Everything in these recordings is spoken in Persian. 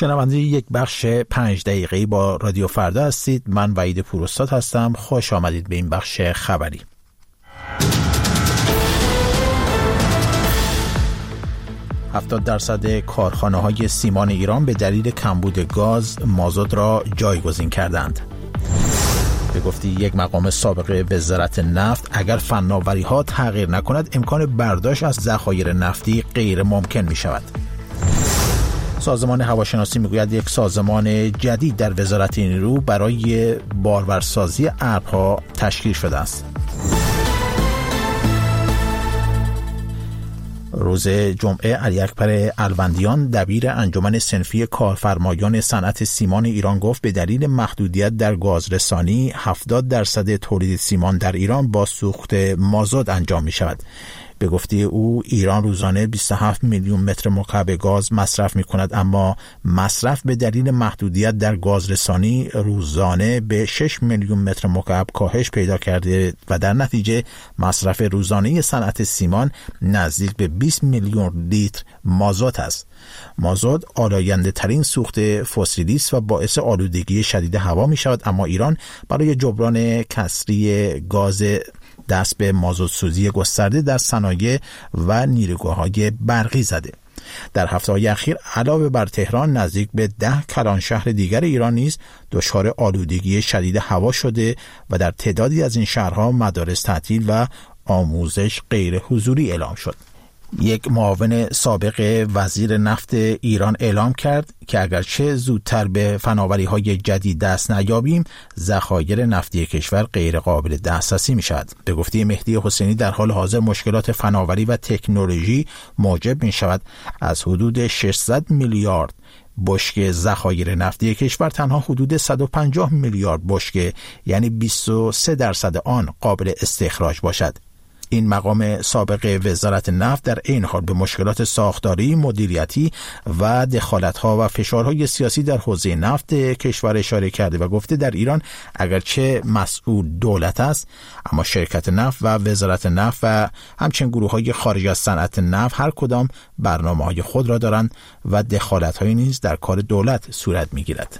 شنونده یک بخش 5 دقیقه‌ای با رادیو فردا هستید. من وحید پوراستاد هستم. خوش آمدید به این بخش خبری. 70% کارخانه‌های سیمان ایران به دلیل کمبود گاز مازوت را جایگزین کردند. به گفته یک مقام سابق وزارت نفت، اگر فناوری‌ها تغییر نکند امکان برداشت از ذخایر نفتی غیر ممکن می شود. سازمان هواشناسی میگوید یک سازمان جدید در وزارت نیرو برای بارورسازی ابرها تشکیل شده است. روز جمعه علی اکبر الوندیان دبیر انجمن صنفی کارفرمایان صنعت سیمان ایران گفت به دلیل محدودیت در گازرسانی 70% تولید سیمان در ایران با سوخت مازوت انجام می شود. به گفته او ایران روزانه 27 میلیون متر مکعب گاز مصرف می کند، اما مصرف به دلیل محدودیت در گازرسانی روزانه به 6 میلیون متر مکعب کاهش پیدا کرده و در نتیجه مصرف روزانه صنعت سیمان نزدیک به 20 میلیون لیتر مازوت است. مازوت آلاینده ترین سوخت فسیلی است و باعث آلودگی شدید هوا می شود، اما ایران برای جبران کسری گاز دست به مازوت سوزی گسترده در صنایع و نیروگاه‌های برقی زده. در هفته‌های اخیر علاوه بر تهران نزدیک به 10 کلان شهر دیگر ایران نیز دچار آلودگی شدید هوا شده و در تعدادی از این شهرها مدارس تعطیل و آموزش غیر حضوری اعلام شد. یک معاون سابق وزیر نفت ایران اعلام کرد که اگرچه زودتر به فناوری‌های جدید دست نیابیم، ذخایر نفتی کشور غیر قابل دسترسی می‌شود. به گفته مهدی حسینی در حال حاضر مشکلات فناوری و تکنولوژی موجب می‌شود از حدود 600 میلیارد بشکه ذخایر نفتی کشور تنها حدود 150 میلیارد بشکه، یعنی 23% آن قابل استخراج باشد. این مقام سابق وزارت نفت در این حال به مشکلات ساختاری، مدیریتی و دخالت‌ها و فشارهای سیاسی در حوزه نفت کشور اشاره کرده و گفته در ایران اگرچه مسئول دولت است، اما شرکت نفت و وزارت نفت و همچنین گروه‌های خارج از صنعت نفت هر کدام برنامه‌های خود را دارند و دخالت‌هایی نیز در کار دولت صورت می‌گیرد.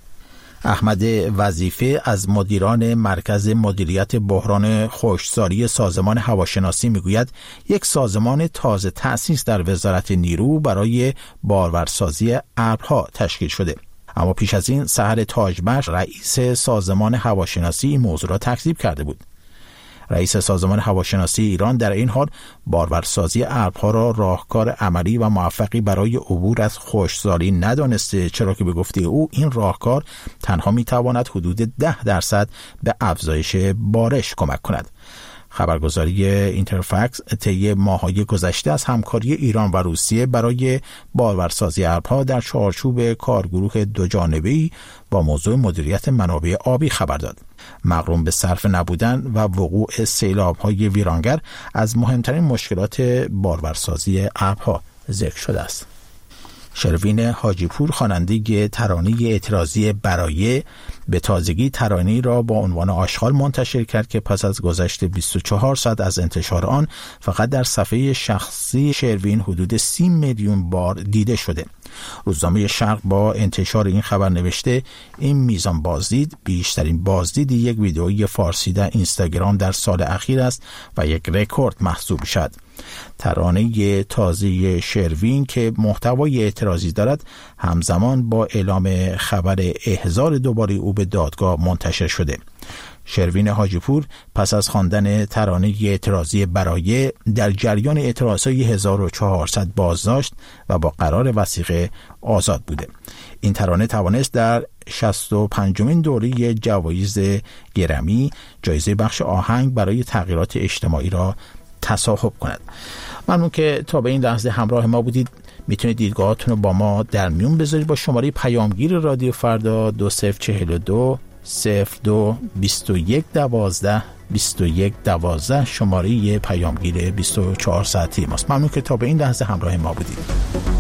احمد وظیفه از مدیران مرکز مدیریت بحران خشکسالی سازمان هواشناسی میگوید یک سازمان تازه تأسیس در وزارت نیرو برای بارورسازی ابرها تشکیل شده. اما پیش از این سحر تاجبخش رئیس سازمان هواشناسی این موضوع را تکذیب کرده بود. رئیس سازمان هواشناسی ایران در این حال بارورسازی ابرها را راهکار عملی و موفقی برای عبور از خشکسالی ندانسته، چرا که به گفته او این راهکار تنها میتواند حدود 10% به افزایش بارش کمک کند. خبرگزاری اینترفکس طی ماه‌های گذشته از همکاری ایران و روسیه برای بارورسازی ابرها در چارچوب کارگروه دوجانبه‌ای با موضوع مدیریت منابع آبی خبر داد. مغروم به صرف نبودن و وقوع سیلاب‌های ویرانگر از مهمترین مشکلات بارورسازی ابرها ذکر شده است. شروین حاجی پور خواننده ترانه اعتراضی برایه به تازگی ترانه‌ای را با عنوان آشغال منتشر کرد که پس از گذشت 24 ساعت از انتشار آن فقط در صفحه شخصی شروین حدود 30 میلیون بار دیده شده. روزنامه شرق با انتشار این خبر نوشته این میزان بازدید بیشترین بازدید یک ویدئوی فارسی در اینستاگرام در سال اخیر است و یک رکورد محسوب شد. ترانه تازه شروین که محتوای اعتراضی دارد همزمان با اعلام خبر احضار دوباره او به دادگاه منتشر شده. شروین حاجی پور پس از خواندن ترانه اعتراضی برایه در جریان اعتراضهای 1400 بازداشت و با قرار وثیقه آزاد بوده. این ترانه توانست در 65مین دوره جوایز گرمی جایزه بخش آهنگ برای تغییرات اجتماعی را تصاحب کند. ممنون که تا به این لحظه همراه ما بودید. میتونید دیدگاهاتون رو با ما در میون بذارید با شماره پیامگیر رادیو فردا 2042 02 21 12 21 12 شماره پیامگیر 24 ساعتی ماست. ممنون که تا به این لحظه همراه ما بودید.